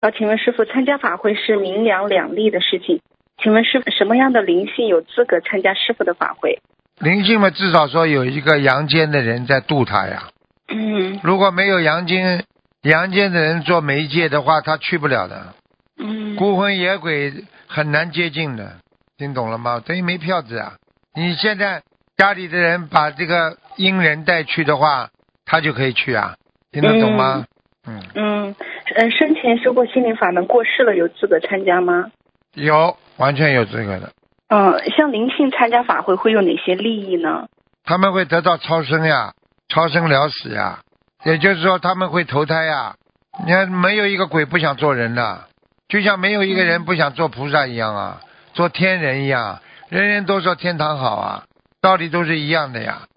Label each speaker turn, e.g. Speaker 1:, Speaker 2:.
Speaker 1: 请问师傅，参加法会是明两两利的事情，请问师傅什么样的灵性有资格参加师傅的法会？
Speaker 2: 灵性嘛，至少说有一个阳间的人在度他呀。如果没有阳间的人做媒介的话，他去不了的。孤魂野鬼很难接近的，听懂了吗？等于没票子啊。你现在家里的人把这个阴人带去的话，他就可以去啊，听得懂吗？
Speaker 1: 生前修过心灵法门过世了，有资格参加吗？
Speaker 2: 有，完全有资格的。
Speaker 1: 像灵性参加法会会有哪些利益呢？
Speaker 2: 他们会得到超生呀，超生了死呀，也就是说他们会投胎呀。你看，没有一个鬼不想做人的，就像没有一个人不想做菩萨一样啊，做天人一样，人人都说天堂好啊，道理都是一样的呀。